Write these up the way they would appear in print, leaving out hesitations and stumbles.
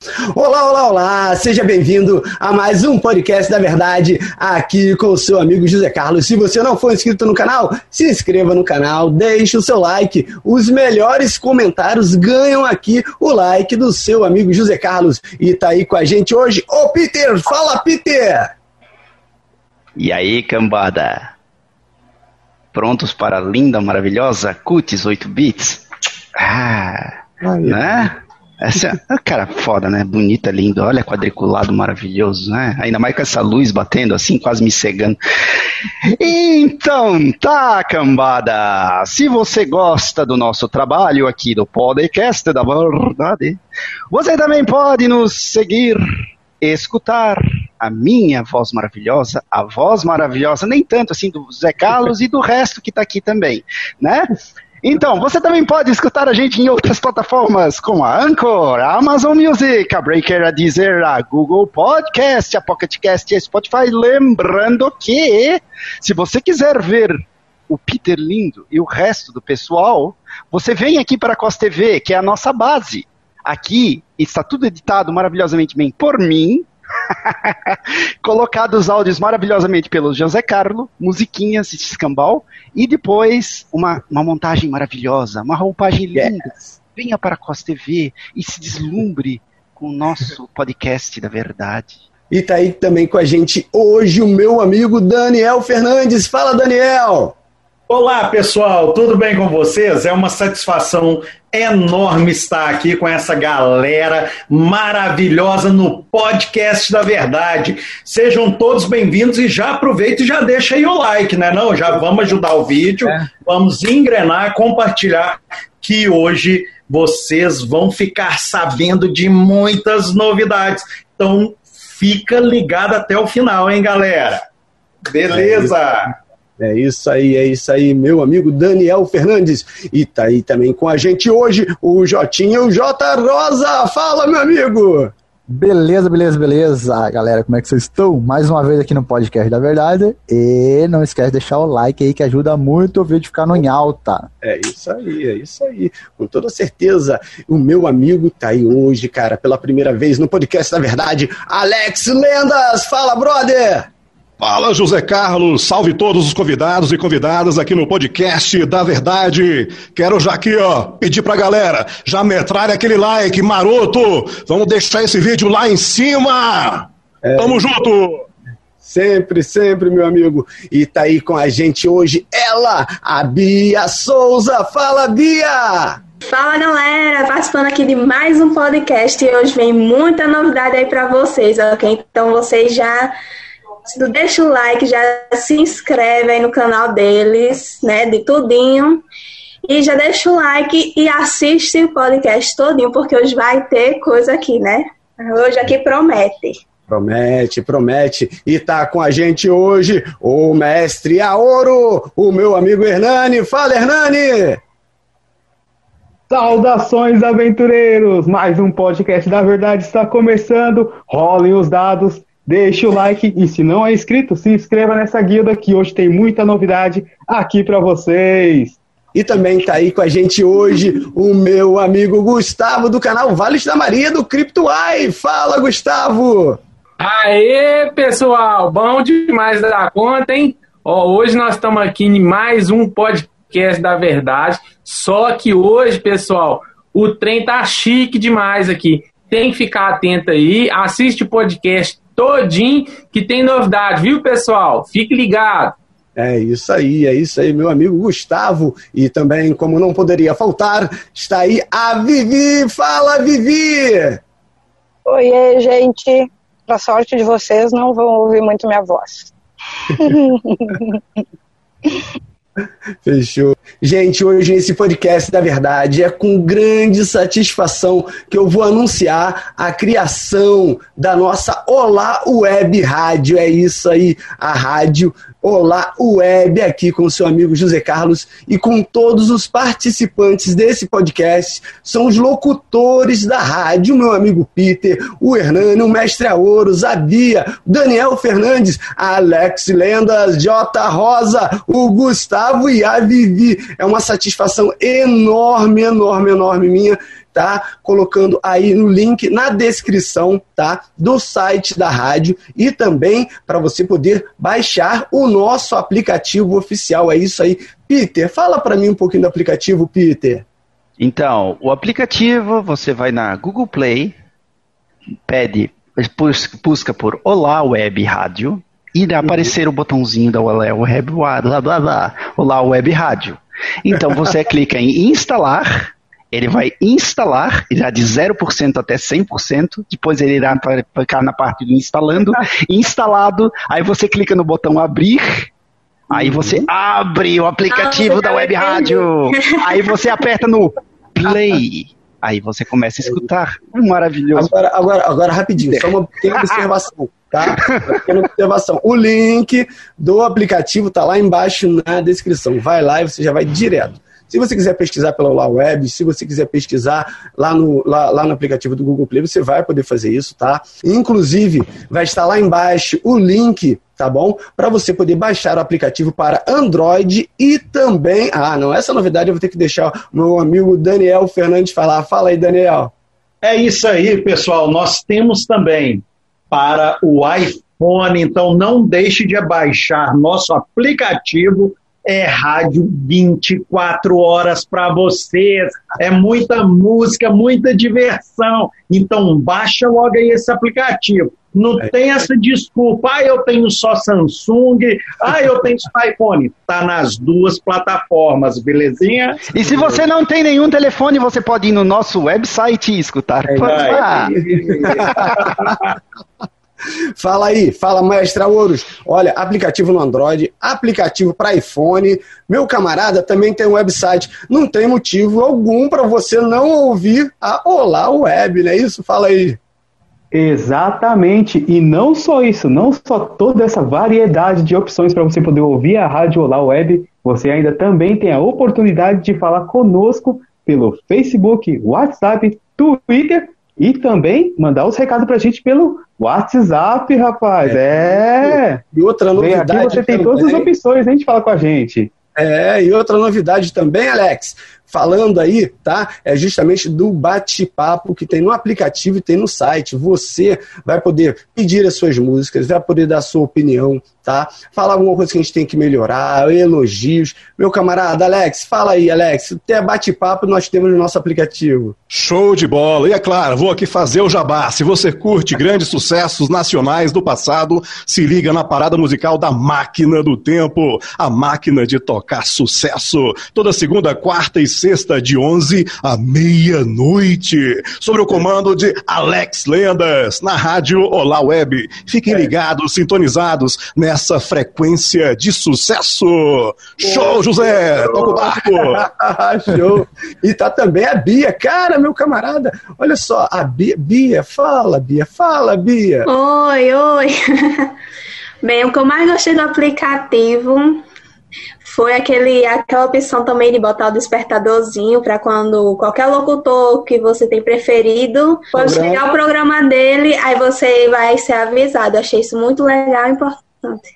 Olá, olá, olá! Seja bem-vindo a mais um podcast da verdade aqui com o seu amigo José Carlos. Se você não for inscrito no canal, se inscreva no canal, deixe o seu like. Os melhores comentários ganham aqui o like do seu amigo José Carlos. E tá aí com a gente hoje o Peter. Fala, Peter! E aí, cambada? Prontos para a linda, maravilhosa Cutis 8 bits? Né? Essa é cara foda, né? Bonita, lindo. Olha, quadriculado maravilhoso, né? Ainda mais com essa luz batendo assim, quase me cegando. Então, tá, cambada. Se você gosta do nosso trabalho aqui do podcast da verdade, você também pode nos seguir, escutar a minha voz maravilhosa, a voz maravilhosa, nem tanto assim do Zé Carlos e do resto que tá aqui também, né? Então, você também pode escutar a gente em outras plataformas, como a Anchor, a Amazon Music, a Breaker, a Deezer, a Google Podcast, a Pocket Cast e a Spotify. Lembrando que, se você quiser ver o Peter lindo e o resto do pessoal, você vem aqui para a COS TV, que é a nossa base. Aqui está tudo editado maravilhosamente bem por mim, colocados os áudios maravilhosamente pelo José Carlos, musiquinhas e escambau, e depois uma montagem maravilhosa, uma roupagem linda. Venha para a COS TV e se deslumbre com o nosso podcast da verdade. E tá aí também com a gente hoje o meu amigo Daniel Fernandes. Fala, Daniel! Olá, pessoal, tudo bem com vocês? É uma satisfação enorme estar aqui com essa galera maravilhosa no podcast da verdade. Sejam todos bem-vindos e já aproveita e já deixa aí o like, né? Não, já vamos ajudar o vídeo, vamos engrenar, compartilhar, que hoje vocês vão ficar sabendo de muitas novidades. Então, fica ligado até o final, hein, galera? Beleza? É isso aí, meu amigo Daniel Fernandes. E tá aí também com a gente hoje o Jotinha, o J. Rosa. Fala, meu amigo! Beleza, galera, como é que vocês estão? Mais uma vez aqui no podcast da verdade. E não esquece de deixar o like aí, que ajuda muito o vídeo ficar em alta. É isso aí, com toda certeza. O meu amigo tá aí hoje, cara, pela primeira vez no podcast da verdade, Alex Lendas. Fala, brother! Fala, José Carlos, salve todos os convidados e convidadas aqui no podcast da verdade. Quero já aqui, pedir pra galera, já metralha aquele like maroto. Vamos deixar esse vídeo lá em cima. Tamo junto. Sempre, meu amigo. E tá aí com a gente hoje ela, a Bia Souza. Fala, Bia! Fala, galera, participando aqui de mais um podcast e hoje vem muita novidade aí pra vocês, ok? Então vocês já... deixa o like, já se inscreve aí no canal deles, né, de tudinho, e já deixa o like e assiste o podcast todinho, porque hoje vai ter coisa aqui, né? Hoje aqui promete. Promete. E tá com a gente hoje o mestre Aoro, o meu amigo Hernani. Fala, Hernani! Saudações, aventureiros! Mais um podcast da verdade está começando. Rolem os dados. Deixe o like e se não é inscrito, se inscreva nessa guilda que hoje tem muita novidade aqui para vocês. E também tá aí com a gente hoje o meu amigo Gustavo do canal Vales da Maria do CryptoAI. Fala, Gustavo! Aê, pessoal! Bom demais da conta, hein? Hoje nós estamos aqui em mais um podcast da verdade, só que hoje, pessoal, o trem tá chique demais aqui. Tem que ficar atento aí, assiste o podcast todinho que tem novidade, viu, pessoal? Fique ligado. É isso aí, meu amigo Gustavo. E também, como não poderia faltar, está aí a Vivi. Fala, Vivi! Oiê, gente. Pra sorte de vocês, não vão ouvir muito minha voz. Fechou. Gente, hoje nesse podcast da verdade é com grande satisfação que eu vou anunciar a criação da nossa Olá Web Rádio. É isso aí, a rádio Olá Web, aqui com o seu amigo José Carlos e com todos os participantes desse podcast. São os locutores da rádio, meu amigo Peter, o Hernani, o Mestre Aouros, a Bia, o Daniel Fernandes, a Alex Lendas, J. Rosa, o Gustavo e a Vivi. É uma satisfação enorme minha estar colocando aí no link na descrição, tá? Do site da rádio e também para você poder baixar o nosso aplicativo oficial. É isso aí. Peter, fala para mim um pouquinho do aplicativo, Peter. Então, o aplicativo, você vai na Google Play, busca por Olá Web Rádio, e irá aparecer o botãozinho da Olá Web, Olá Web Rádio. Então você clica em instalar, ele vai instalar, irá de 0% até 100%, depois ele irá ficar na parte do instalando, instalado, aí você clica no botão abrir, aí você abre o aplicativo da Web Rádio, aí você aperta no play, aí você começa a escutar. Maravilhoso. Agora rapidinho, só uma pequena observação, tá? Uma pequena observação. O link do aplicativo tá lá embaixo na descrição. Vai lá e você já vai direto. Se você quiser pesquisar pela Olá Web, se você quiser pesquisar lá no aplicativo do Google Play, você vai poder fazer isso, tá? Inclusive, vai estar lá embaixo o link, tá bom? Para você poder baixar o aplicativo para Android e também... não, essa novidade eu vou ter que deixar o meu amigo Daniel Fernandes falar. Fala aí, Daniel. É isso aí, pessoal. Nós temos também para o iPhone, então não deixe de baixar nosso aplicativo. É rádio 24 horas para vocês, é muita música, muita diversão, então baixa logo aí esse aplicativo, não tem essa desculpa, eu tenho só Samsung, eu tenho só iPhone, tá nas duas plataformas, belezinha? E se você não tem nenhum telefone, você pode ir no nosso website e escutar. Fala aí, fala Maestra Ouros. Olha, aplicativo no Android, aplicativo para iPhone. Meu camarada também tem um website. Não tem motivo algum para você não ouvir a Olá Web, não é isso? Fala aí. Exatamente, e não só isso, não só toda essa variedade de opções para você poder ouvir a Rádio Olá Web, você ainda também tem a oportunidade de falar conosco pelo Facebook, WhatsApp, Twitter e também mandar os recados pra gente pelo WhatsApp, rapaz. E outra novidade. Vem aqui, você tem todas as opções, hein, de falar com a gente. E outra novidade também, Alex, falando aí, tá? É justamente do bate-papo que tem no aplicativo e tem no site. Você vai poder pedir as suas músicas, vai poder dar a sua opinião, tá? Falar alguma coisa que a gente tem que melhorar, elogios. Meu camarada, Alex, fala aí, Alex. Até bate-papo nós temos no nosso aplicativo. Show de bola. E é claro, vou aqui fazer o jabá. Se você curte grandes sucessos nacionais do passado, se liga na parada musical da Máquina do Tempo, a máquina de tocar sucesso. Toda segunda, quarta e sexta, de 11 à meia-noite, sob o comando de Alex Lendas, na rádio Olá Web. Fiquem ligados, sintonizados nessa frequência de sucesso. Show, José! Toca o barco! Show! E tá também a Bia. Cara, meu camarada, olha só, a Bia, fala, Bia. Oi. Bem, o que eu mais gostei do aplicativo foi aquela opção também de botar o despertadorzinho para quando qualquer locutor que você tem preferido, quando chegar o programa dele, aí você vai ser avisado. Achei isso muito legal e importante.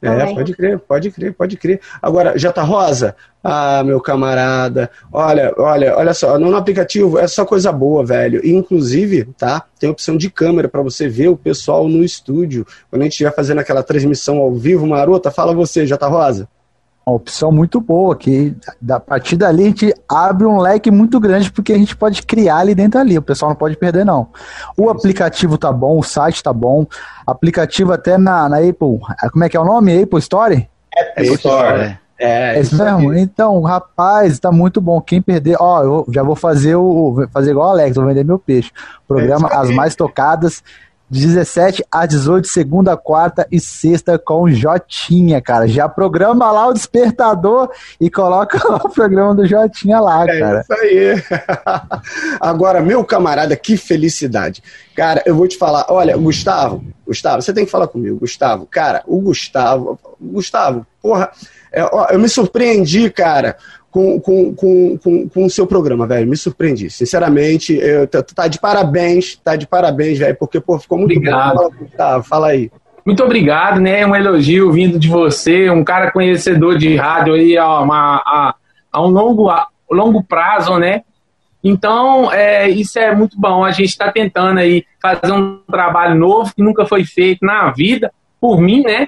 Pode crer. Agora, Jota Rosa, meu camarada, olha só, no aplicativo é só coisa boa, velho. E, inclusive, tá? Tem opção de câmera para você ver o pessoal no estúdio. Quando a gente estiver fazendo aquela transmissão ao vivo, marota, fala você, Jota Rosa. Uma opção muito boa, que a partir dali a gente abre um leque muito grande, porque a gente pode criar ali dentro ali, o pessoal não pode perder não. O aplicativo tá bom, o site tá bom, aplicativo até na Apple, como é que é o nome? Apple Store? Apple Store. É isso mesmo? Então, rapaz, tá muito bom. Quem perder, eu já vou fazer igual o Alex, vou vender meu peixe. Programa As Mais Tocadas, de 17 a 18, segunda, quarta e sexta com Jotinha, cara. Já programa lá o despertador e coloca lá o programa do Jotinha lá, cara. É isso aí. Agora, meu camarada, que felicidade. Cara, eu vou te falar, olha, Gustavo, você tem que falar comigo, Gustavo. Cara, o Gustavo, porra, eu me surpreendi, cara, com o seu programa, velho. Me surpreendi. Sinceramente, tá de parabéns, velho, porque, pô, ficou muito bom. Gustavo, fala aí. Muito obrigado, né? Um elogio vindo de você, um cara conhecedor de rádio aí a um longo prazo, né? Então, isso é muito bom. A gente está tentando aí fazer um trabalho novo que nunca foi feito na vida, por mim, né?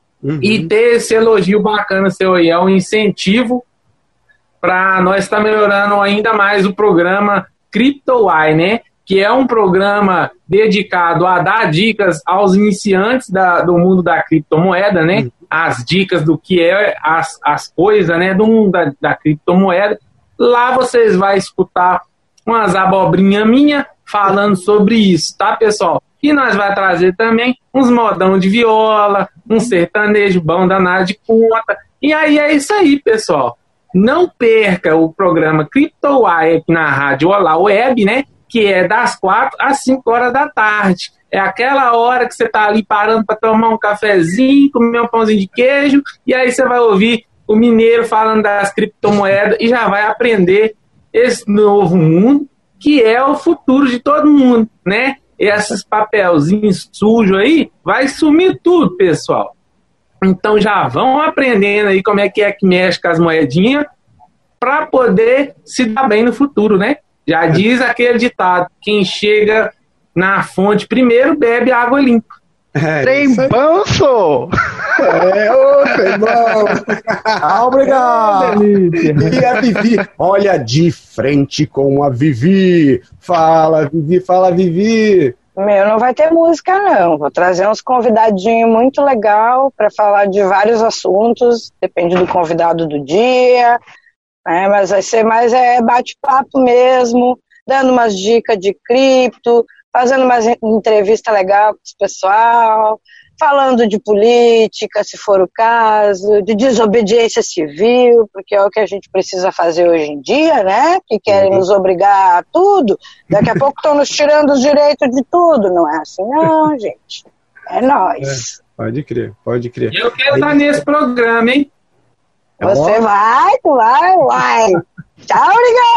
E ter esse elogio bacana seu aí, é um incentivo para nós estar melhorando ainda mais o programa CryptoWhy, né? Que é um programa dedicado a dar dicas aos iniciantes do mundo da criptomoeda, né? As dicas do que é as coisas, né? Do mundo da criptomoeda. Lá vocês vão escutar umas abobrinhas minhas falando sobre isso, tá, pessoal? E nós vai trazer também uns modão de viola, um sertanejo bom danado de conta. E aí é isso aí, pessoal. Não perca o programa CryptoWhy aqui na Rádio Olá Web, né? Que é das 4 às 5 horas da tarde. É aquela hora que você tá ali parando para tomar um cafezinho, comer um pãozinho de queijo, e aí você vai ouvir o mineiro falando das criptomoedas e já vai aprender esse novo mundo, que é o futuro de todo mundo, né? Esses papelzinhos sujos aí, vai sumir tudo, pessoal. Então já vão aprendendo aí como é que mexe com as moedinhas para poder se dar bem no futuro, né? Já diz aquele ditado, quem chega na fonte primeiro bebe água limpa. Trem bom, sou! Trem bom! Obrigado! E a Vivi, olha de frente com a Vivi. Fala, Vivi, fala, Vivi. Não vai ter música, não. Vou trazer uns convidadinhos muito legal para falar de vários assuntos, depende do convidado do dia, né? Mas vai ser mais bate-papo mesmo, dando umas dicas de cripto, fazendo umas entrevista legal com o pessoal, falando de política, se for o caso, de desobediência civil, porque é o que a gente precisa fazer hoje em dia, né? Que querem nos obrigar a tudo. Daqui a pouco estão nos tirando os direitos de tudo. Não é assim, não, gente. É nós. Pode crer, pode crer. Eu quero estar nesse programa, hein? Você vai. Tchau,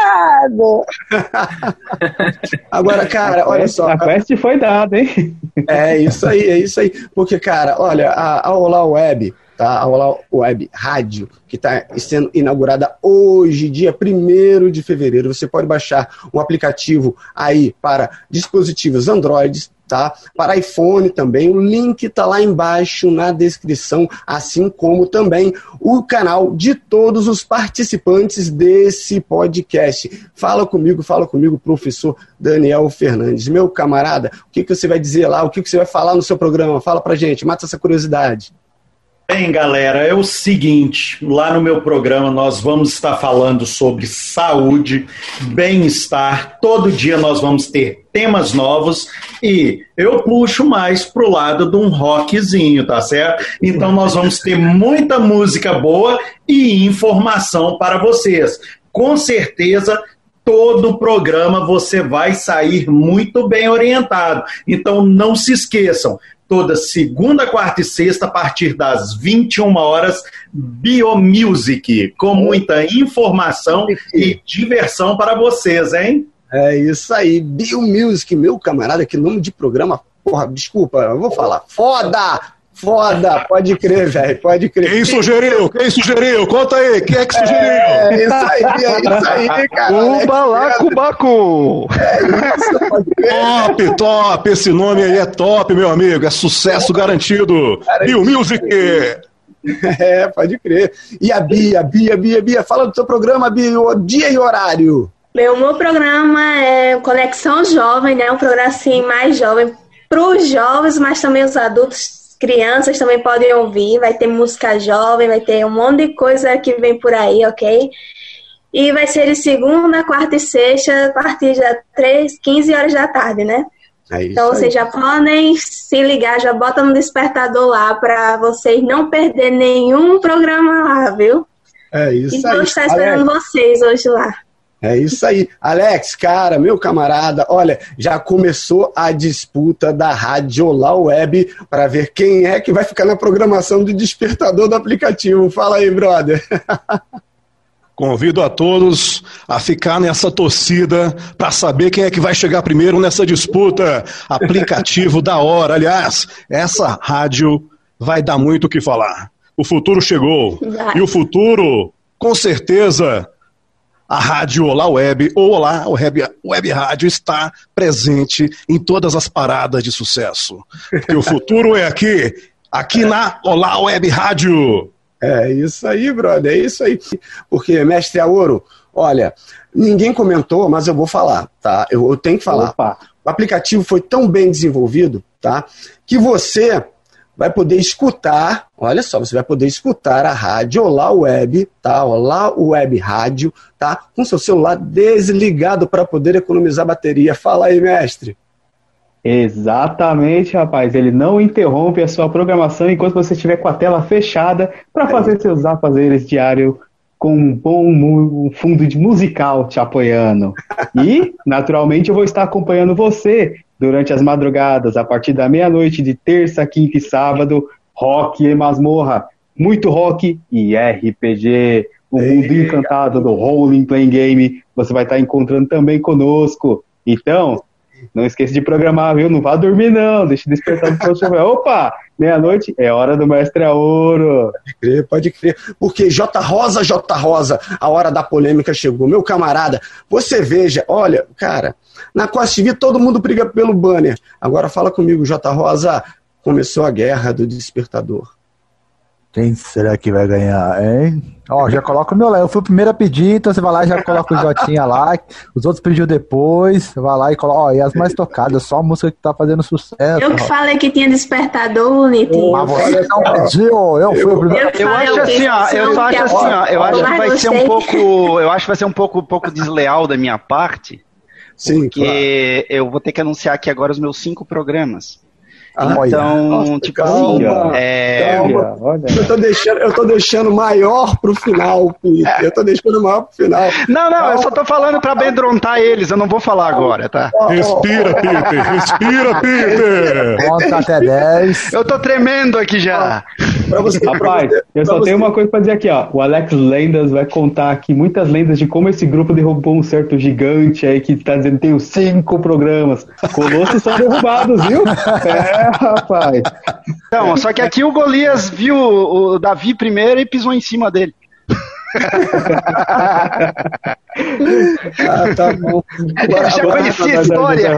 obrigado! Agora, cara, olha só. A quest foi dada, hein? É isso aí. Porque, cara, olha, a Olá Web, tá? A Olá Web Rádio, que está sendo inaugurada hoje, dia 1º de fevereiro. Você pode baixar um aplicativo aí para dispositivos Android, tá? Para iPhone também, o link está lá embaixo na descrição, assim como também o canal de todos os participantes desse podcast. Fala comigo, professor Daniel Fernandes. Meu camarada, o que você vai dizer lá, o que você vai falar no seu programa? Fala pra gente, mata essa curiosidade. Bem, galera, é o seguinte, lá no meu programa nós vamos estar falando sobre saúde, bem-estar, todo dia nós vamos ter temas novos e eu puxo mais pro lado de um rockzinho, tá certo? Então nós vamos ter muita música boa e informação para vocês. Com certeza, todo o programa você vai sair muito bem orientado. Então não se esqueçam, toda segunda, quarta e sexta, a partir das 21 horas, Biomusic, com muita informação e diversão para vocês, hein? É isso aí, Biomusic, meu camarada, que nome de programa, porra, desculpa, eu vou falar, foda, pode crer, velho, pode crer. Quem sugeriu? Conta aí, quem é que sugeriu? É isso aí, cara. Cubalacubacu! É isso, Top, esse nome aí é top, meu amigo, é sucesso garantido. Biomusic! É, pode crer. E a Bia, fala do seu programa, Bia, o dia e horário. Meu programa é Conexão Jovem, né? Um programa assim mais jovem para os jovens, mas também os adultos. Crianças também podem ouvir, vai ter música jovem, vai ter um monte de coisa que vem por aí, ok? E vai ser de segunda, quarta e sexta, a partir das 15 horas da tarde, né? Então vocês já podem se ligar, já bota no despertador lá para vocês não perderem nenhum programa lá, viu? É isso então, aí. Então estar esperando vocês hoje lá. É isso aí. Alex, cara, meu camarada, olha, já começou a disputa da Rádio Olá Web para ver quem é que vai ficar na programação do despertador do aplicativo. Fala aí, brother. Convido a todos a ficar nessa torcida para saber quem é que vai chegar primeiro nessa disputa. Aplicativo da hora. Aliás, essa rádio vai dar muito o que falar. O futuro chegou. E o futuro, com certeza, a Rádio Olá Web, ou Olá Web Rádio, está presente em todas as paradas de sucesso. Porque o futuro é aqui na Olá Web Rádio. É isso aí, brother, é isso aí. Porque, mestre Aoro, olha, ninguém comentou, mas eu vou falar, tá? Eu tenho que falar. Opa. O aplicativo foi tão bem desenvolvido, tá? Que você vai poder escutar, olha só, você vai poder escutar a rádio Olá Web, tá? Olá Web Rádio, tá? Com seu celular desligado para poder economizar bateria. Fala aí, mestre. Exatamente, rapaz. Ele não interrompe a sua programação enquanto você estiver com a tela fechada para fazer seus afazeres diários com um bom fundo de musical te apoiando. E, naturalmente, eu vou estar acompanhando você durante as madrugadas, a partir da meia-noite de terça, quinta e sábado, Rock e Masmorra. Muito rock e RPG. O mundo encantado do Role Playing Game. Você vai estar encontrando também conosco. Então, não esqueça de programar, viu? Não vá dormir, não. Deixa despertar no seu chover. Opa! Meia-noite é hora do Mestre Aoro. Pode crer. Porque J. Rosa, a hora da polêmica chegou. Meu camarada, você veja, olha, cara, na Costa TV todo mundo briga pelo banner. Agora fala comigo, J. Rosa, começou a guerra do despertador. Quem será que vai ganhar, hein? Ó, já coloca o meu lá. Eu fui o primeiro a pedir, então você vai lá e já coloca o Jotinha lá. Os outros pediu depois. Você vai lá e coloca. Ó, e as mais tocadas, só a música que tá fazendo sucesso. Eu que falei que tinha despertador, bonitinho. Mas você não pediu, eu fui o primeiro. Eu acho assim, ó. Eu acho que vai ser um pouco. Eu acho que vai ser um pouco desleal da minha parte. Sim, porque eu vou ter que anunciar aqui agora os meus 5 programas. Então, nossa, tipo assim, calma. Eu tô deixando maior pro final, Peter. Eu tô deixando maior pro final. Não, eu só tô falando pra amedrontar eles, eu não vou falar agora, tá? Respira, Peter! Conta até 10. Eu tô tremendo aqui já. Rapaz, eu só tenho uma coisa pra dizer aqui, ó. O Alex Lendas vai contar aqui muitas lendas de como esse grupo derrubou um certo gigante aí que tá dizendo que tem os 5 programas. Colossos são derrubados, viu? Rapaz. Então, só que aqui o Golias viu o Davi primeiro e pisou em cima dele. Tá bom. Eu já conheci a história.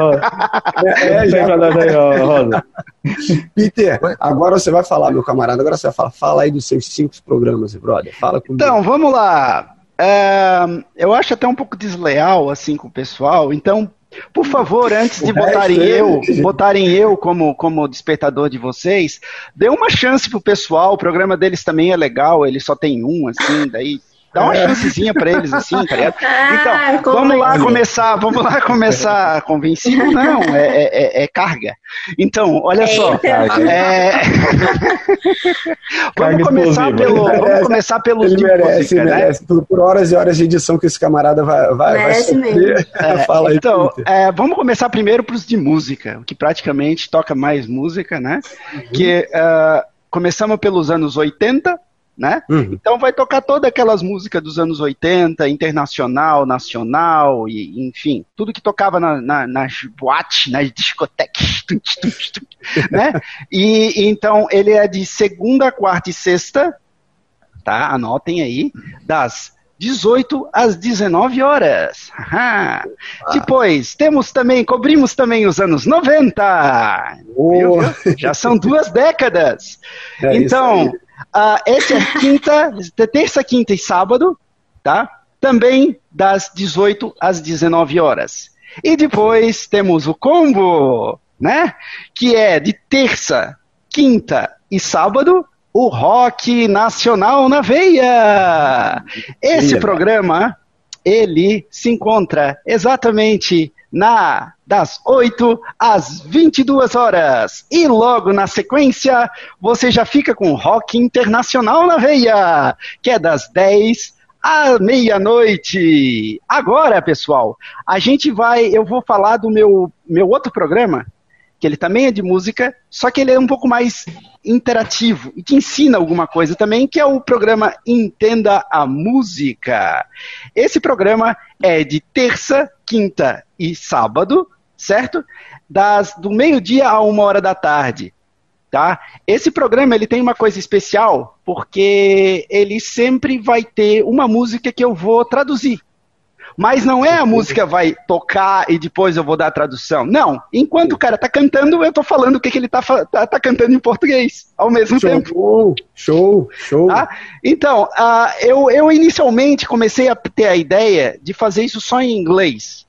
Peter, agora você vai falar, meu camarada. Agora você vai falar. Fala aí dos seus 5 programas, brother. Fala comigo. Então, vamos lá. Eu acho até um pouco desleal assim com o pessoal. Então, por favor, antes de botarem eu como despertador de vocês, dê uma chance pro pessoal. O programa deles também é legal. Ele só tem um, assim, daí dá uma chancezinha pra eles, assim, tá ligado? Então, vamos lá começar convencido. Não, é carga. Então, olha só. Vamos começar pelos de música, né? Por horas e horas de edição que esse camarada vai sofrer. Fala aí, então, vamos começar primeiro pros de música, que praticamente toca mais música, né? Que começamos pelos anos 80, né? Então vai tocar todas aquelas músicas dos anos 80, internacional, nacional, e enfim, tudo que tocava na boate, na discoteca, né? E então ele é de segunda, quarta e sexta, tá? Anotem aí, das 18 às 19 horas. Depois, cobrimos também os anos 90. Viu? Já são 2 décadas. Então, esse é terça, quinta e sábado, tá? Também das 18 às 19 horas. E depois temos o combo, né? Que é de terça, quinta e sábado, o Rock Nacional na Veia. Esse programa, ele se encontra exatamente das 8 às 22 horas. E logo na sequência, você já fica com Rock Internacional na Veia, que é das 10 à meia-noite. Agora, pessoal, eu vou falar do meu outro programa, que ele também é de música, só que ele é um pouco mais interativo e te ensina alguma coisa também, que é o programa Entenda a Música. Esse programa é de terça, quinta e sábado, certo? Do meio-dia a 1h da tarde, tá? Esse programa ele tem uma coisa especial, porque ele sempre vai ter uma música que eu vou traduzir, Mas não é a música vai tocar e depois eu vou dar a tradução. Não. Enquanto o cara tá cantando, eu tô falando o que ele tá cantando em português ao mesmo tempo. Show. Tá? Então, eu inicialmente comecei a ter a ideia de fazer isso só em inglês.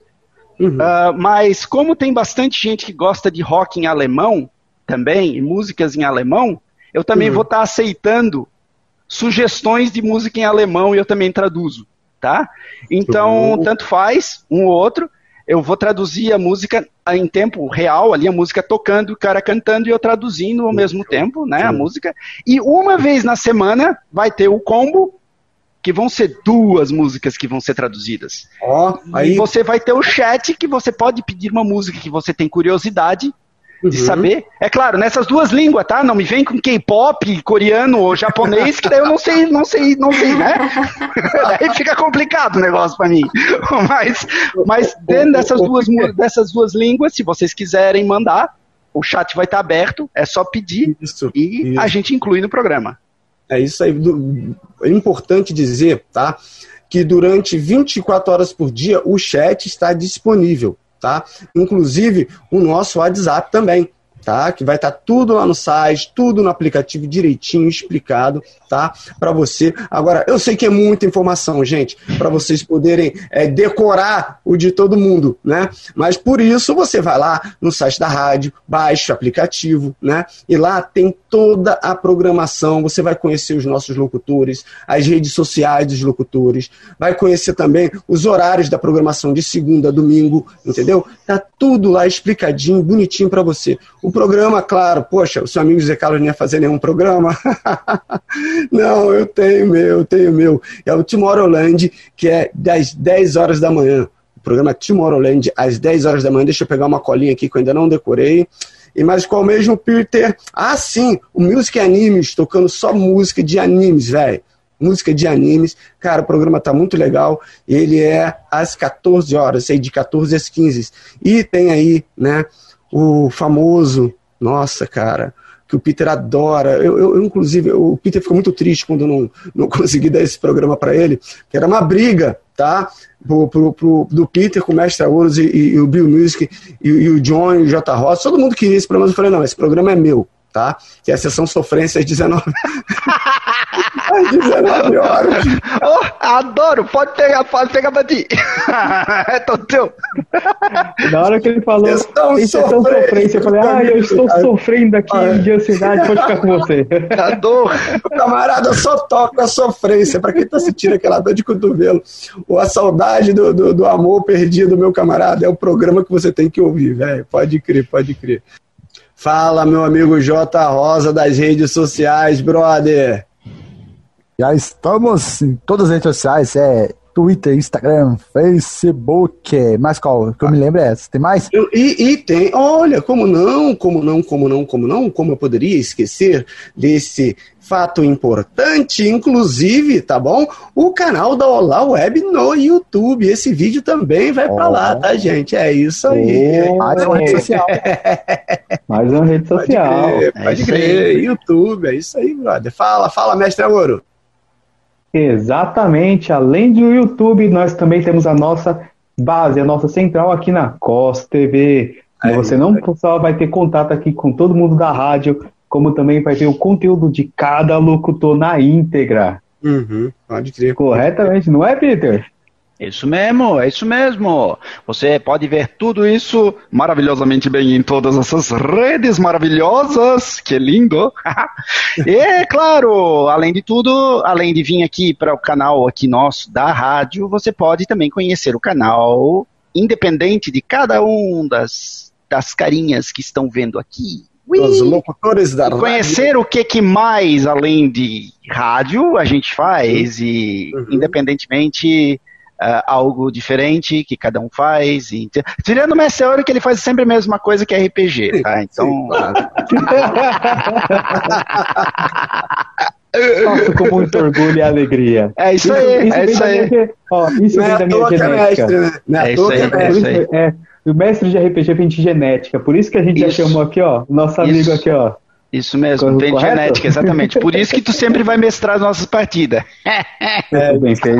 Mas como tem bastante gente que gosta de rock em alemão também, e músicas em alemão, eu também vou estar aceitando sugestões de música em alemão e eu também traduzo, tá? Então, tanto faz, um ou outro, eu vou traduzir a música em tempo real, ali a música tocando, o cara cantando e eu traduzindo ao mesmo tempo, né, a música. E uma vez na semana vai ter o combo, que vão ser 2 músicas que vão ser traduzidas. E você vai ter o chat, que você pode pedir uma música que você tem curiosidade de saber. É claro, nessas 2 línguas, tá? Não me vem com K-pop, coreano ou japonês, que daí eu não sei, né? Daí fica complicado o negócio pra mim. Mas dentro dessas duas línguas, se vocês quiserem mandar, o chat vai estar aberto, é só pedir e a gente inclui no programa. É isso aí. É importante dizer, tá, que durante 24 horas por dia o chat está disponível, tá? Inclusive o nosso WhatsApp também, tá? Que vai estar tudo lá no site, tudo no aplicativo direitinho explicado, tá? Para você. Agora, eu sei que é muita informação, gente, para vocês poderem decorar o de todo mundo, né? Mas por isso você vai lá no site da rádio, baixa o aplicativo, né? E lá tem toda a programação, você vai conhecer os nossos locutores, as redes sociais dos locutores, vai conhecer também os horários da programação de segunda a domingo, entendeu? Tá tudo lá explicadinho, bonitinho para você. O programa, claro, poxa, o seu amigo Zé Carlos não ia fazer nenhum programa? Não, eu tenho meu. É o Tomorrowland, que é das 10 horas da manhã. O programa Tomorrowland, às 10 horas da manhã. Deixa eu pegar uma colinha aqui que eu ainda não decorei. Mas qual mesmo, Peter? Ah, sim, o Music Animes, tocando só música de animes, velho. Música de animes. Cara, o programa tá muito legal. Ele é às 14 horas, de 14 às 15. E tem aí, né, o famoso, nossa, cara, que o Peter adora. Eu inclusive, o Peter ficou muito triste quando eu não consegui dar esse programa para ele, que era uma briga, tá? Do Peter com o Mestre Ouros e o Bill Music e o John e o J. Ross. Todo mundo queria esse programa. Eu falei, não, esse programa é meu, tá? Que é a sessão Sofrência às 19 às 19 horas. Adoro, pode pegar pra ti. É todo teu. Na hora que ele falou sessão Sofrência, eu falei, eu estou sofrendo aqui de ansiedade, pode ficar com você. Adoro. O camarada só toca a sofrência, pra quem tá sentindo aquela dor de cotovelo, ou a saudade do amor perdido, meu camarada, é o programa que você tem que ouvir, velho. Pode crer. Fala, meu amigo J. Rosa das redes sociais, brother. Já estamos em todas as redes sociais, Twitter, Instagram, Facebook, mas qual? Que eu me lembro é essa. Tem mais? E tem, olha, como eu poderia esquecer desse fato importante, inclusive, tá bom? O canal da Olá Web no YouTube. Esse vídeo também vai pra lá, tá, gente? É isso aí. Mais uma rede social. Mais uma rede social. Pode crer. YouTube, é isso aí, brother. Fala, mestre Ouro. Exatamente, além do YouTube, nós também temos a nossa base, a nossa central aqui na COS TV. Você não só vai ter contato aqui com todo mundo da rádio, como também vai ter o conteúdo de cada locutor na íntegra. Pode crer. Corretamente, não é, Peter? Isso mesmo. Você pode ver tudo isso maravilhosamente bem em todas essas redes maravilhosas. Que lindo! E, claro, além de tudo, além de vir aqui para o canal aqui nosso da rádio, você pode também conhecer o canal independente de cada um das carinhas que estão vendo aqui. Os locutores da rádio. Conhecer o que mais, além de rádio, a gente faz e, independentemente... algo diferente que cada um faz. Tirando o Mestre Ouro, que ele faz sempre a mesma coisa que RPG, tá? Então. Sim, claro. Nossa, com muito orgulho e alegria. É isso aí. Isso vem da minha genética. É isso aí. O mestre de RPG vem de genética, por isso que a gente já chamou aqui, ó, nosso amigo aqui, ó. Isso mesmo, tem correto? genética, exatamente. Por isso que tu sempre vai mestrar as nossas partidas. Bem feito.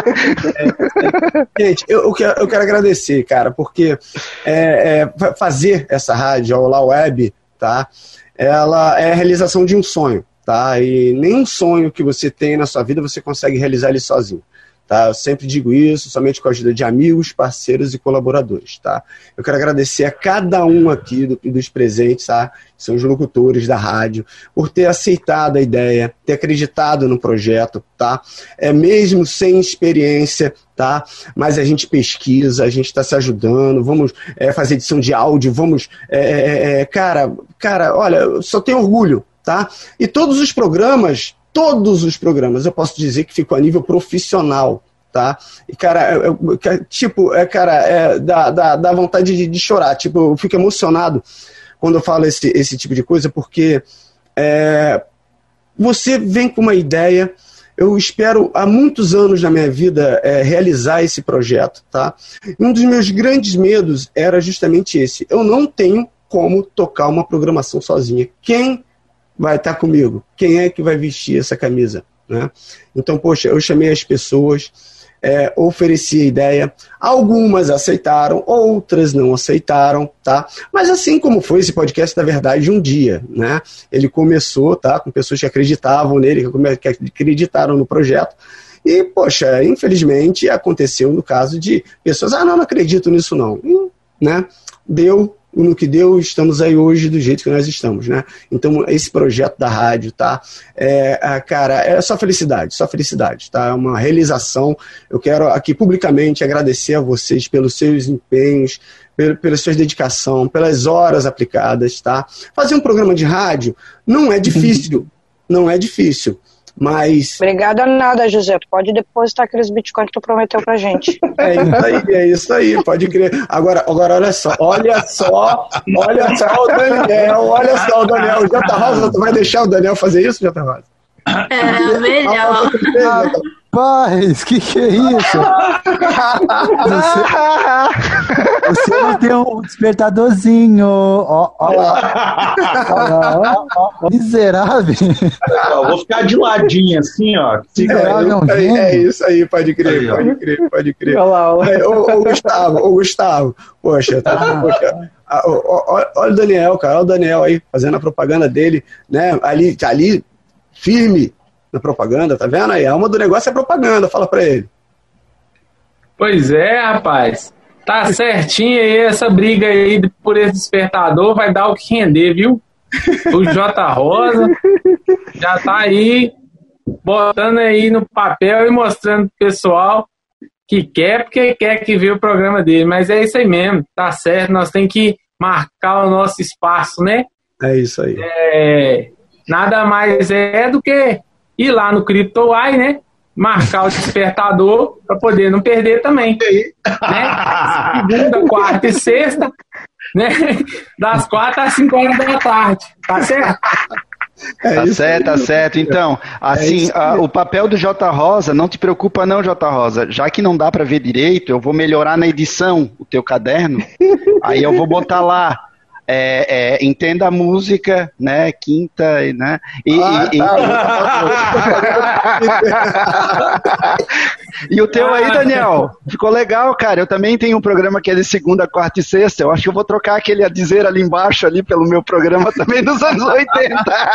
Gente, eu quero agradecer, cara, porque fazer essa rádio, a Olá Web, tá? Ela é a realização de um sonho, tá? E nenhum sonho que você tem na sua vida você consegue realizar ele sozinho. Tá? Eu sempre digo isso, somente com a ajuda de amigos, parceiros e colaboradores. Tá? Eu quero agradecer a cada um aqui dos presentes, tá? Que são os locutores da rádio, por ter aceitado a ideia, ter acreditado no projeto, tá? Mesmo sem experiência, tá? Mas a gente pesquisa, a gente está se ajudando, vamos fazer edição de áudio, vamos... Cara, olha, eu só tenho orgulho, tá? E todos os programas, eu posso dizer que ficam a nível profissional, tá? E, cara, dá vontade de chorar, tipo, eu fico emocionado quando eu falo esse tipo de coisa, porque você vem com uma ideia, eu espero há muitos anos na minha vida realizar esse projeto, tá? Um dos meus grandes medos era justamente esse, eu não tenho como tocar uma programação sozinha. Quem vai estar comigo? Quem é que vai vestir essa camisa? Né? Então, poxa, eu chamei as pessoas, ofereci a ideia, algumas aceitaram, outras não aceitaram, tá? Mas assim como foi esse podcast da verdade um dia, né? Ele começou, tá? Com pessoas que acreditavam nele, que acreditaram no projeto, e, poxa, infelizmente aconteceu no caso de pessoas, não acredito nisso não, né? Deu no que deu, estamos aí hoje do jeito que nós estamos, né? Então, esse projeto da rádio, tá? Cara, é só felicidade, tá? É uma realização. Eu quero aqui publicamente agradecer a vocês pelos seus empenhos, pela sua dedicação, pelas horas aplicadas, tá? Fazer um programa de rádio não é difícil, mas... Obrigada nada, José. Tu pode depositar aqueles bitcoins que tu prometeu pra gente. É isso aí, pode crer. Agora olha só o Daniel. Jota Rosa, tu vai deixar o Daniel fazer isso, Jota Rosa? Melhor. Rapaz, que é isso? Você não tem um despertadorzinho. Ó lá. Miserável. Vou ficar de ladinho assim, ó. É isso aí, pode crer. Ô, Gustavo. Poxa, olha o Daniel, cara. Olha o Daniel aí, fazendo a propaganda dele, né? Ali firme na propaganda, tá vendo aí? A alma do negócio é propaganda, fala pra ele. Pois é, rapaz. Tá certinho aí essa briga aí por esse despertador, vai dar o que render, viu? O Jota Rosa já tá aí botando aí no papel e mostrando pro pessoal que quer, porque quer que vê o programa dele. Mas é isso aí mesmo, tá certo, nós temos que marcar o nosso espaço, né? É isso aí. Nada mais do que ir lá no CryptoEye, né? Marcar o despertador para poder não perder também. Né? Segunda, quarta e sexta, né? Das 4 às 5 horas da tarde. Tá certo? Tá certo. Então, assim, o papel do Jota Rosa, não te preocupa não, Jota Rosa. Já que não dá para ver direito, eu vou melhorar na edição o teu caderno. Aí eu vou botar lá. Entenda a música, né? Quinta, né? E o teu aí, Daniel? Ficou legal, cara. Eu também tenho um programa que é de segunda, quarta e sexta. Eu acho que eu vou trocar aquele a dizer ali embaixo ali pelo meu programa também dos anos 80.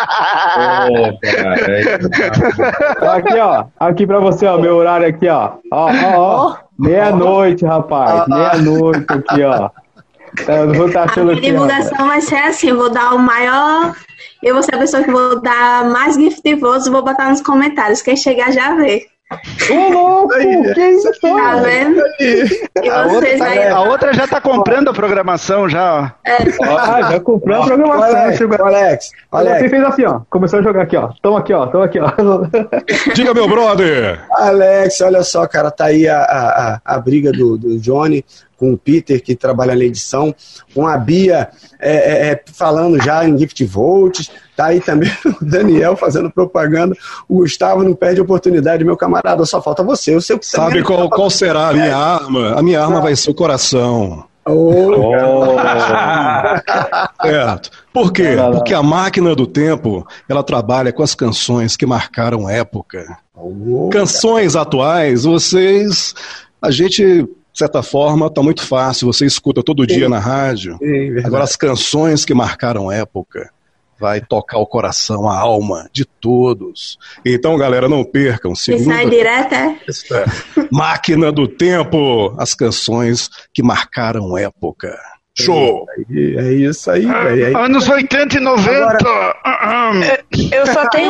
Aqui, ó. Aqui pra você, ó. Meu horário aqui, ó. Ó. Meia-noite, rapaz. Meia-noite aqui, ó. Eu vou estar a minha divulgação vai ser assim, eu vou dar o maior, eu vou ser a pessoa que vou dar mais gift de votos, vou botar nos comentários, quem chegar já vê. Ô, louco, que isso? Tá vendo? A outra já tá comprando a programação, já. Já comprou a programação. Alex. Você fez assim, ó. Começou a jogar aqui, ó. Toma aqui, ó. Diga, meu brother. Alex, olha só, cara, tá aí a briga do Johnny com o Peter, que trabalha na edição, com a Bia falando já em gift votes, tá aí também o Daniel fazendo propaganda, o Gustavo não perde a oportunidade, meu camarada, só falta você, eu sei o que você sabe qual será a minha arma? A minha arma vai ser o coração. Certo. Por quê? Porque a máquina do tempo, ela trabalha com as canções que marcaram época. Canções atuais, a gente, de certa forma, tá muito fácil, você escuta todo dia na rádio. Agora, as canções que marcaram época vai tocar o coração, a alma de todos. Então, galera, não percam. Sai direto, é? Máquina do Tempo, as canções que marcaram época. Show! É isso aí, velho. Anos 80 e 90. Agora, eu só tenho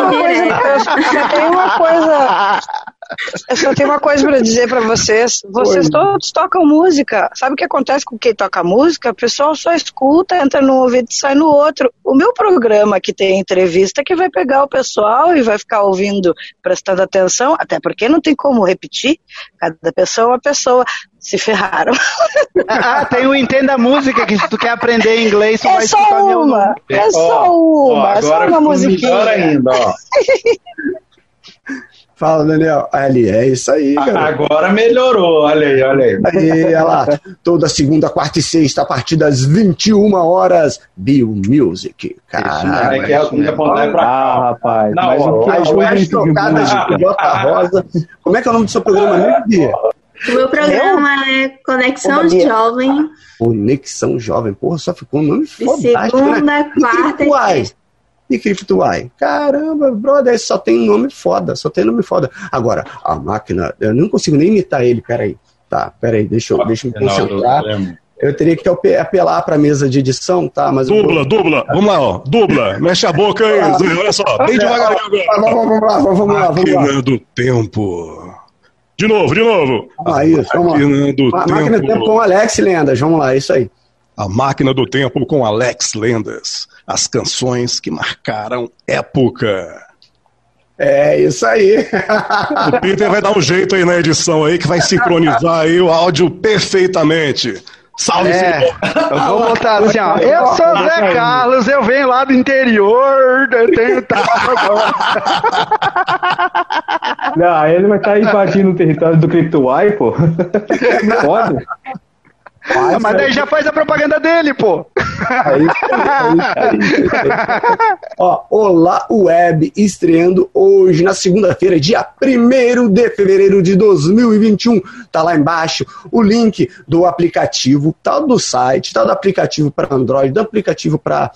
uma coisa para dizer para vocês. Vocês todos tocam música. Sabe o que acontece com quem toca música? O pessoal só escuta, entra num ouvido e sai no outro. O meu programa que tem entrevista que vai pegar o pessoal e vai ficar ouvindo, prestando atenção, até porque não tem como repetir. Cada pessoa é uma pessoa. Se ferraram. Tem o Entenda a Música, que se tu quer aprender inglês, tu vai escutar meu nome. É só uma musiquinha. Melhor ainda, ó. Fala, Daniel. Ali, é isso aí, galera. Agora melhorou, olha aí. Aí, olha lá. Toda segunda, quarta e sexta, a partir das 21 horas, Bio Music. Caralho. Rapaz. As mais tocadas de Bota Rosa. Como é que é o nome do seu programa mesmo, Bia? O meu programa é Conexão Jovem. Conexão Jovem. Porra, só ficou um nome De fantástico, segunda, né? quarta e sexta. E Criptoai. Caramba, brother, só tem nome foda. Agora, a máquina, eu não consigo nem imitar ele, peraí. Deixa eu me concentrar. Eu teria que apelar pra mesa de edição, tá? Mas dubla. Vamos lá, ó. Dubla. Mexe a boca aí. Olha só, bem devagarinho agora. Vamos lá. Máquina do Tempo. De novo. Vamos lá. Máquina do Tempo com Alex Lendas. Vamos lá, isso aí. A Máquina do Tempo com Alex Lendas. As canções que marcaram época. É isso aí. O Peter vai dar um jeito aí na edição aí, que vai sincronizar aí o áudio perfeitamente. Salve, eu vou botar assim, ó. Eu sou o Zé Carlos, eu venho lá do interior, eu tenho Não, ele vai estar invadindo o território do Cryptowire, pô. Pode? Mas daí já faz a propaganda dele, pô. Ó, Olá Web estreando hoje, na segunda-feira, dia 1º de fevereiro de 2021. Tá lá embaixo o link do aplicativo, tal do site, tal do aplicativo para Android, do aplicativo para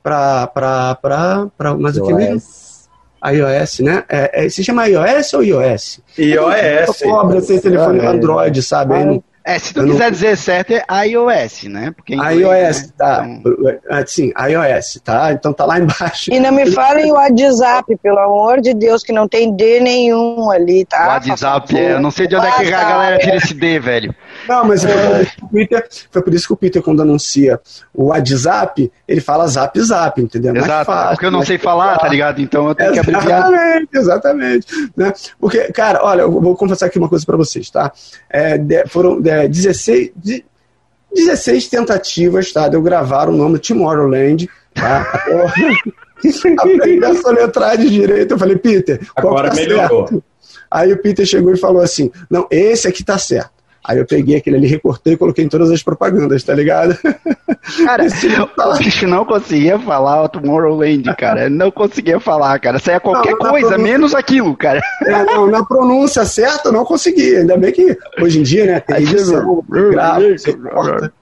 mas o que mesmo? iOS, né? Se chama iOS ou iOS? iOS. Cobra esse telefone Android, sabe? Aí não... se tu quiser dizer certo, é iOS, né? Porque iOS, né? Tá. Então... Sim, iOS, tá? Então tá lá embaixo. E não me falem o WhatsApp, pelo amor de Deus, que não tem D nenhum ali, tá? O WhatsApp, eu não sei de onde é que a galera tira esse D, velho. Não, mas foi por isso que o Peter, quando anuncia o WhatsApp, ele fala zap, entendeu? Exato, fácil, porque eu não sei falar, tá ligado? Então eu tenho que abreviar. Exatamente. Né? Porque, cara, olha, eu vou confessar aqui uma coisa pra vocês, tá? Foram 16 tentativas, tá? De eu gravar o nome Tomorrowland, tá? Aprendi a soletrar de direito. Eu falei, Peter, qual agora tá melhorou. Certo? Aí o Peter chegou e falou assim, não, esse aqui tá certo. Aí eu peguei aquele ali, recortei e coloquei em todas as propagandas, tá ligado? Cara, o bicho não conseguia falar o Tomorrowland, cara. Não conseguia falar, cara. Saia qualquer coisa, menos aquilo, cara. Na pronúncia certa, não conseguia. Ainda bem que hoje em dia, né, tem edição, grava, você corta.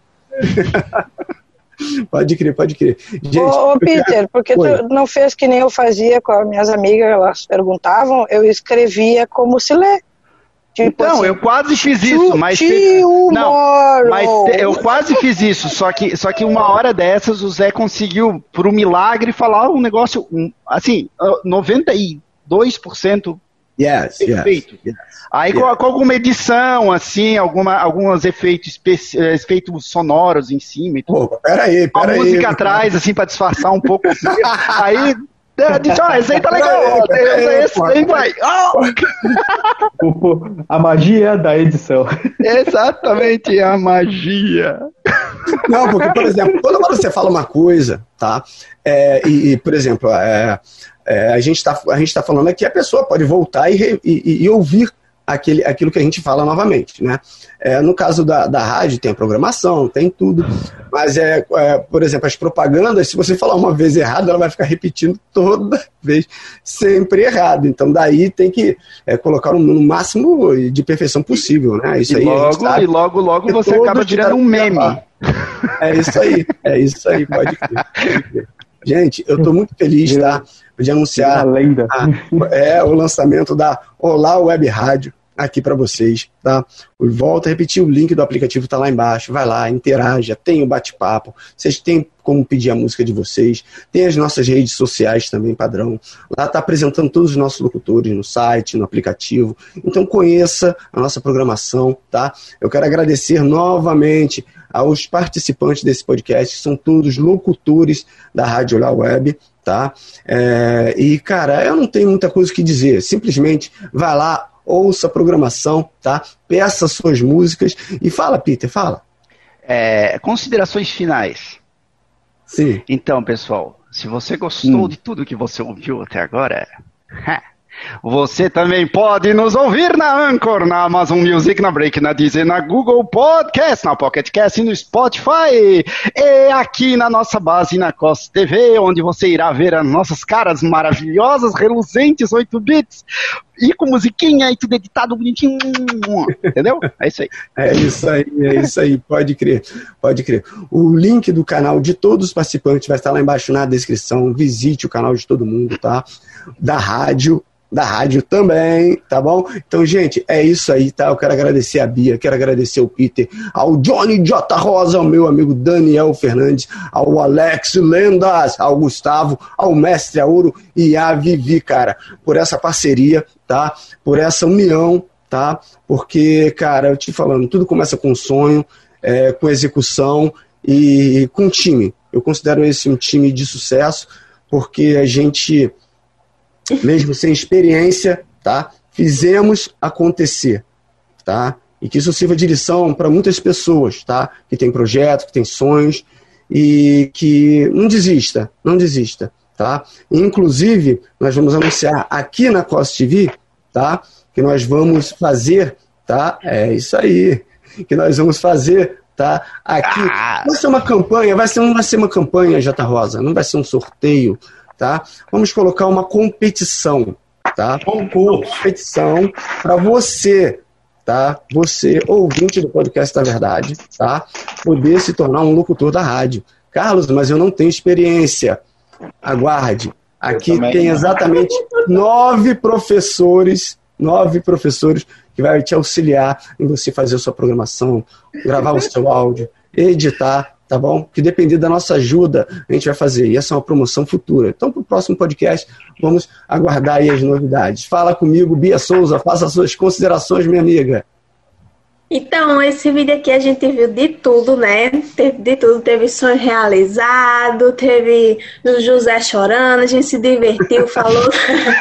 Pode crer. Gente, ô Peter, porque tu não fez que nem eu fazia com as minhas amigas, elas perguntavam, eu escrevia como se lê. Tipo então, assim, eu quase fiz isso, mas eu quase fiz isso, só que uma hora dessas o Zé conseguiu, por um milagre, falar um negócio, assim, 92% perfeito. Aí com alguma edição, assim, alguns efeitos sonoros em cima e tudo. Pô, peraí. A música atrás, assim, pra disfarçar um pouco. Aí... disse, esse aí tá legal, esse aí vai. A magia da edição. Exatamente, a magia. Não, porque, por exemplo, quando você fala uma coisa, tá? Por exemplo, a gente tá falando aqui, a pessoa pode voltar e ouvir aquilo que a gente fala novamente, né? No caso da rádio, tem a programação, tem tudo, mas por exemplo, as propagandas, se você falar uma vez errado, ela vai ficar repetindo toda vez, sempre errado. Então, daí tem que colocar no máximo de perfeição possível, né? Isso e logo você acaba virando um meme. É isso aí, pode crer. Gente, eu estou muito feliz, tá? De anunciar o lançamento da Olá Web Rádio aqui para vocês, tá? Volto a repetir, o link do aplicativo tá lá embaixo, vai lá, interaja, tem o bate-papo, vocês têm como pedir a música de vocês, tem as nossas redes sociais também, padrão, lá tá apresentando todos os nossos locutores no site, no aplicativo, então conheça a nossa programação, tá? Eu quero agradecer novamente aos participantes desse podcast, que são todos locutores da Rádio Olá Web, tá? E, cara, eu não tenho muita coisa que dizer, simplesmente vai lá, ouça a programação, tá? Peça suas músicas e fala, Peter, fala. Considerações finais. Sim. Então, pessoal, se você gostou de tudo que você ouviu até agora, você também pode nos ouvir na Anchor, na Amazon Music, na Break, na Deezer, na Google Podcast, na Pocket Cast e no Spotify. E aqui na nossa base, na COS TV, onde você irá ver as nossas caras maravilhosas, reluzentes, 8 bits, e com musiquinha e tudo editado bonitinho. Entendeu? É isso aí. É isso aí, pode crer. O link do canal de todos os participantes vai estar lá embaixo na descrição. Visite o canal de todo mundo, tá? Da rádio também, tá bom? Então, gente, é isso aí, tá? Eu quero agradecer a Bia, quero agradecer ao Peter, ao Johnny J. Rosa, ao meu amigo Daniel Fernandes, ao Alex Lendas, ao Gustavo, ao Mestre Auro e à Vivi, cara, por essa parceria, tá? Por essa união, tá? Porque, cara, eu te falando, tudo começa com sonho, com execução e com time. Eu considero esse um time de sucesso, porque a gente, mesmo sem experiência, tá? Fizemos acontecer, tá? E que isso sirva de lição para muitas pessoas, tá? Que tem projeto, que tem sonhos e que não desista, tá? Inclusive, nós vamos anunciar aqui na COS TV, tá? Que nós vamos fazer, tá? É isso aí, que nós vamos fazer, tá? Aqui, vai ser uma campanha, não vai ser uma campanha, J. Rosa, não vai ser um sorteio, tá? Vamos colocar uma competição, tá? Competição para você, tá? Você, ouvinte do podcast da Verdade, tá? Poder se tornar um locutor da rádio. Carlos, mas eu não tenho experiência. Aguarde. Aqui tem exatamente 9 professores que vai te auxiliar em você fazer a sua programação, gravar o seu áudio, editar, tá bom? Que depender da nossa ajuda, a gente vai fazer. E essa é uma promoção futura. Então, para o próximo podcast, vamos aguardar aí as novidades. Fala comigo, Bia Souza, faça as suas considerações, minha amiga. Então, esse vídeo aqui a gente viu de tudo, né? De tudo. Teve sonho realizado, teve o José chorando, a gente se divertiu, falou...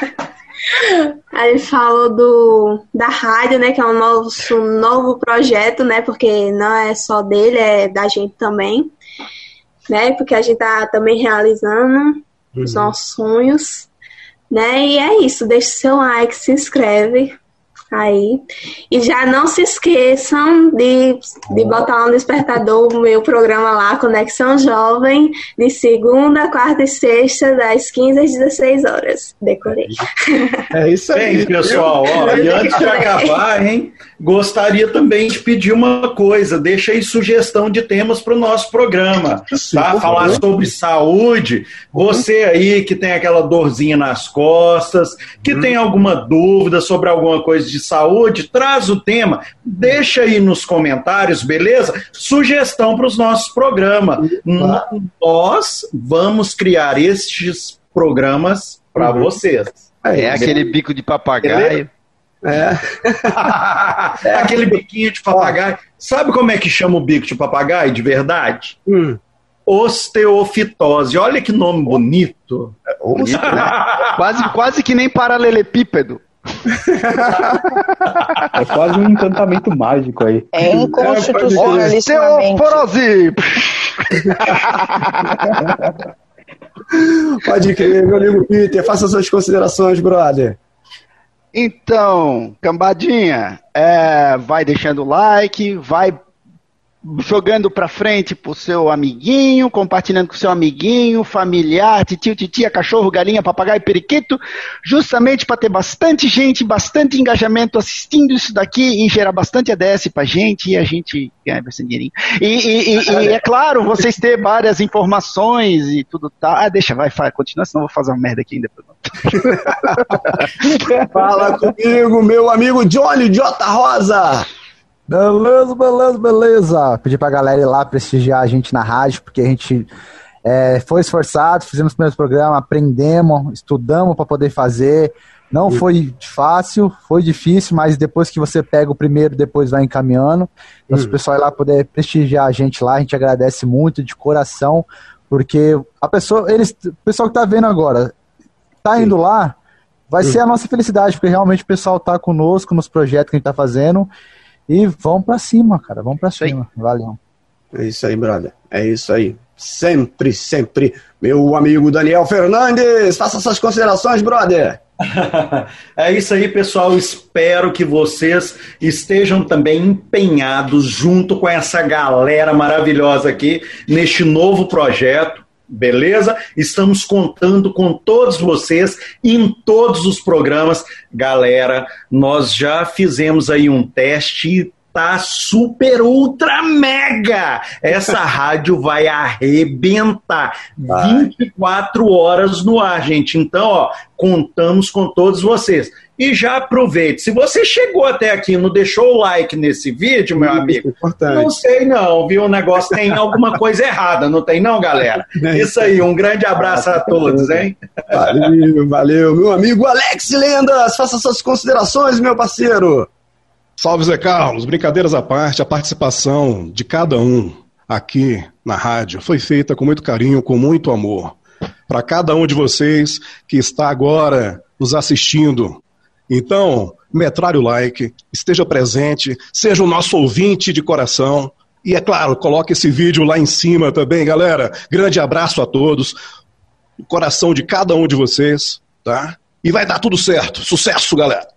A gente falou da rádio, né, que é um novo projeto, né, porque não é só dele, é da gente também, né, porque a gente tá também realizando os nossos sonhos, né, e é isso, deixe seu like, se inscreve aí, e já não se esqueçam de botar lá no despertador o meu programa lá, Conexão Jovem, de segunda, quarta e sexta, das 15 às 16 horas. Decorei. É isso aí. Bem, pessoal, e antes de acabar, gostaria também de pedir uma coisa, deixa aí sugestão de temas para o nosso programa, tá? Falar sobre saúde, você aí que tem aquela dorzinha nas costas, que tem alguma dúvida sobre alguma coisa de saúde, traz o tema, deixa aí nos comentários, beleza? Sugestão para os nossos programas. Nós vamos criar estes programas para vocês. Aquele bico de papagaio. Aquele biquinho de papagaio. Sabe como é que chama o bico de papagaio de verdade? Osteofitose. Olha que nome bonito. Bonito, né? quase que nem paralelepípedo. É quase um encantamento mágico aí. É inconstitucionalissimamente. Osteoporose! Pode crer, meu amigo Peter. Faça suas considerações, brother. Então, cambadinha, vai deixando o like, vai jogando pra frente pro seu amiguinho, compartilhando com seu amiguinho, familiar, titio, titia, cachorro, galinha, papagaio, periquito, justamente para ter bastante gente, bastante engajamento assistindo isso daqui e gerar bastante ADS pra gente e a gente ganhar bastante dinheirinho. E é claro, vocês ter várias informações e tudo tá. Deixa, vai, continua, senão eu vou fazer uma merda aqui ainda. Fala comigo, meu amigo Johnny J. Rosa. Beleza. Pedir pra galera ir lá prestigiar a gente na rádio, porque a gente foi esforçado, fizemos o primeiro programa, aprendemos, estudamos para poder fazer. Não foi fácil, foi difícil, mas depois que você pega o primeiro, depois vai encaminhando. Então, se o pessoal ir lá poder prestigiar a gente lá, a gente agradece muito de coração, porque o pessoal que tá vendo agora, tá indo lá, vai ser a nossa felicidade, porque realmente o pessoal tá conosco nos projetos que a gente tá fazendo. E vamos pra cima, cara. Vamos pra cima. Valeu. É isso aí, brother. É isso aí. Sempre, sempre. Meu amigo Daniel Fernandes, faça suas considerações, brother. É isso aí, pessoal. Espero que vocês estejam também empenhados junto com essa galera maravilhosa aqui neste novo projeto. Beleza? Estamos contando com todos vocês em todos os programas. Galera, nós já fizemos aí um teste e tá super, ultra, mega! Essa rádio vai arrebentar. 24 horas no ar, gente. Então, ó, contamos com todos vocês. E já aproveite. Se você chegou até aqui e não deixou o like nesse vídeo, meu amigo, não sei não, viu? O negócio tem alguma coisa errada, não tem não, galera? Isso aí, um grande abraço a todos, hein? Valeu. Meu amigo Alex Lendas, faça suas considerações, meu parceiro. Salve, Zé Carlos. Brincadeiras à parte, a participação de cada um aqui na rádio foi feita com muito carinho, com muito amor. Para cada um de vocês que está agora nos assistindo. Então, metralhe o like, esteja presente, seja o nosso ouvinte de coração. E, é claro, coloque esse vídeo lá em cima também, galera. Grande abraço a todos. O coração de cada um de vocês, tá? E vai dar tudo certo. Sucesso, galera.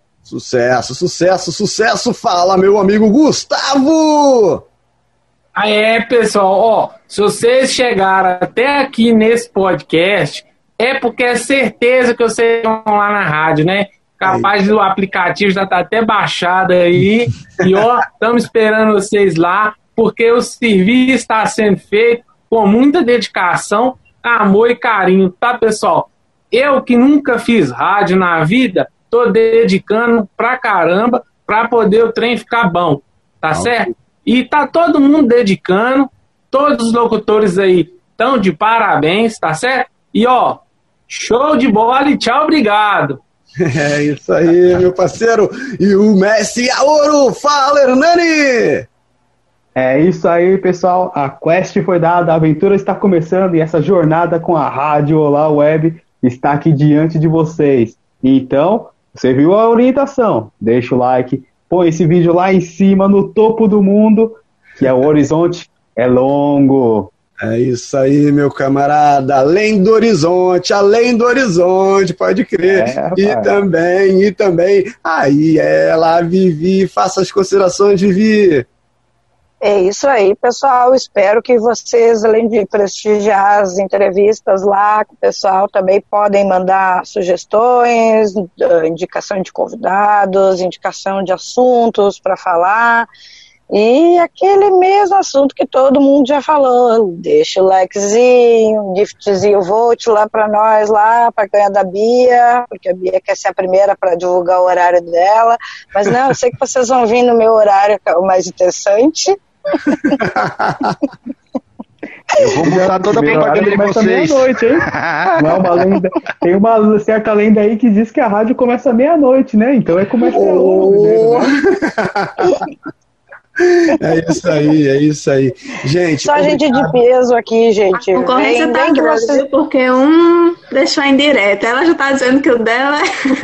Sucesso. Fala, meu amigo Gustavo. Pessoal, ó, se vocês chegaram até aqui nesse podcast, é porque é certeza que vocês estão lá na rádio, né? Capaz do aplicativo já tá até baixado aí. E ó, estamos esperando vocês lá, porque o serviço está sendo feito com muita dedicação, amor e carinho, tá, pessoal? Eu que nunca fiz rádio na vida, tô dedicando pra caramba pra poder o trem ficar bom, tá certo? E tá todo mundo dedicando, todos os locutores aí estão de parabéns, tá certo? E ó, show de bola e tchau, obrigado. É isso aí, meu parceiro. E o Messi a ouro, fala, Hernani! É isso aí, pessoal. A quest foi dada, a aventura está começando e essa jornada com a Rádio Olá Web está aqui diante de vocês. Então, você viu a orientação? Deixa o like, põe esse vídeo lá em cima, no topo do mundo, que o horizonte é longo. É isso aí, meu camarada, além do horizonte, pode crer. E também, aí ela, Vivi, faça as considerações, Vivi. É isso aí, pessoal, espero que vocês, além de prestigiar as entrevistas lá, o pessoal também podem mandar sugestões, indicação de convidados, indicação de assuntos para falar. E aquele mesmo assunto que todo mundo já falou, deixa o likezinho, giftzinho, vote lá pra nós, lá pra ganhar da Bia, porque a Bia quer ser a primeira para divulgar o horário dela, mas não, eu sei que vocês vão vir no meu horário, que é o mais interessante. Eu vou botar toda a propaganda de vocês. Meia-noite, hein? Não é uma lenda. Tem uma certa lenda aí que diz que a rádio começa meia-noite, né? Então começa logo, né? É isso aí. Gente, só gente de peso aqui, gente. A concorrência tá grande, porque deixou em direto. Ela já tá dizendo que o dela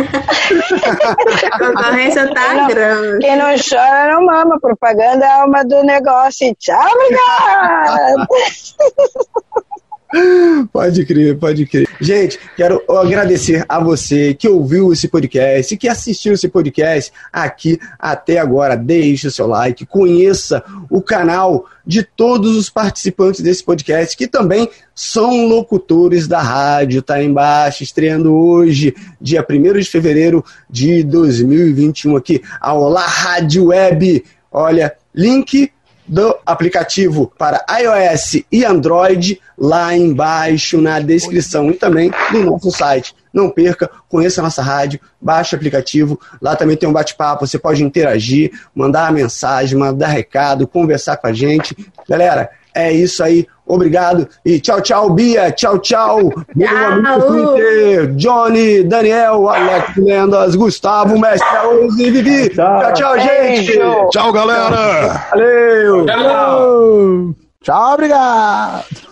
a concorrência tá grande. Quem não chora não mama. Propaganda é alma do negócio. Tchau, obrigada! Pode crer. Gente, quero agradecer a você que ouviu esse podcast, que assistiu esse podcast aqui até agora. Deixe o seu like, conheça o canal de todos os participantes desse podcast, que também são locutores da rádio. Tá aí embaixo, estreando hoje, dia 1º de fevereiro de 2021 aqui, a Olá Rádio Web. Olha, link do aplicativo para iOS e Android lá embaixo na descrição e também no nosso site. Não perca, conheça a nossa rádio, baixe o aplicativo, lá também tem um bate-papo, você pode interagir, mandar mensagem, mandar recado, conversar com a gente. Galera, é isso aí, obrigado e tchau, tchau, Bia, tchau, tchau. Meu amigo Twitter, Johnny, Daniel, Alex Lendas, Gustavo, Mestre Araújo e Vivi. Tchau, gente. Tchau, galera. Valeu. Tchau, obrigado.